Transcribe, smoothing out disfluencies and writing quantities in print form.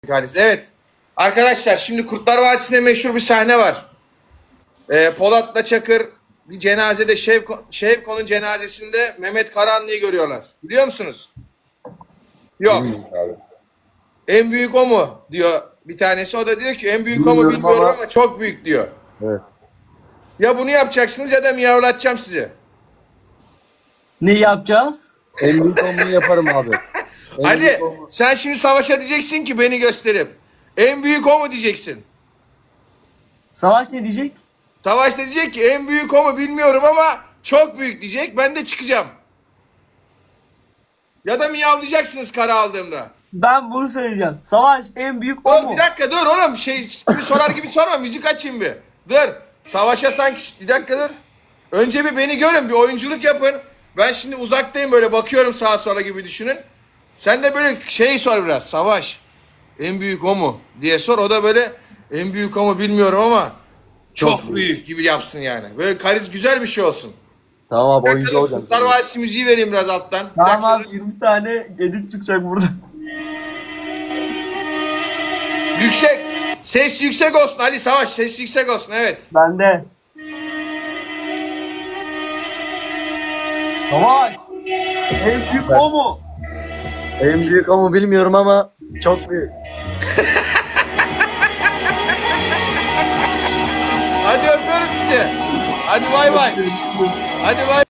Halis. Evet. Arkadaşlar şimdi Kurtlar Vadisi'nde meşhur bir sahne var. Polat'la Çakır bir cenazede Şevko'nun cenazesinde Mehmet Karahanlı'yı görüyorlar. Biliyor musunuz? Yok. Bilmiyorum abi. En büyük o mu diyor bir tanesi. O da diyor ki en büyük o mu Bilmiyorum bilmiyorum ama ama çok büyük diyor. evet. Ya bunu yapacaksınız ya da miyavlatacağım sizi. Ne yapacağız? En büyük omunu yaparım abi. En büyük Ali omunu. sen şimdi Savaş'a diyeceksin ki beni gösterip. En büyük o mu diyeceksin. Savaş ne diyecek? Savaş da diyecek ki en büyük o mu bilmiyorum ama çok büyük diyecek. Ben de çıkacağım. Ya da miyavlayacaksınız kara aldığımda. Ben bunu söyleyeceğim. Savaş en büyük o Dur mu? bir dakika dur oğlum şey gibi sorar gibi sorma müzik açayım bir. Dur Savaş'a sanki bir dakika dur. Önce bir beni görün bir oyunculuk yapın. Ben şimdi uzaktayım böyle bakıyorum sağa sola gibi düşünün. Sen de böyle şey sor biraz Savaş. En büyük o mu diye sor. O da böyle en büyük o mu bilmiyorum ama çok büyük gibi yapsın yani. Böyle güzel bir şey olsun. Tamam abi Bir oyuncu dakika dur, olacağım. Kurtlar Vadisi müziği vereyim biraz alttan. Bir Tamam dakika dur. abi 20 tane edit çıkacak burada. Yüksek. Ses yüksek olsun Ali Savaş. Ses yüksek olsun evet. Bende. Savaş en büyük o mu? En büyük omu bilmiyorum ama çok büyük. Hadi öpüyorum sizi. Hadi bay bay. Hadi bay.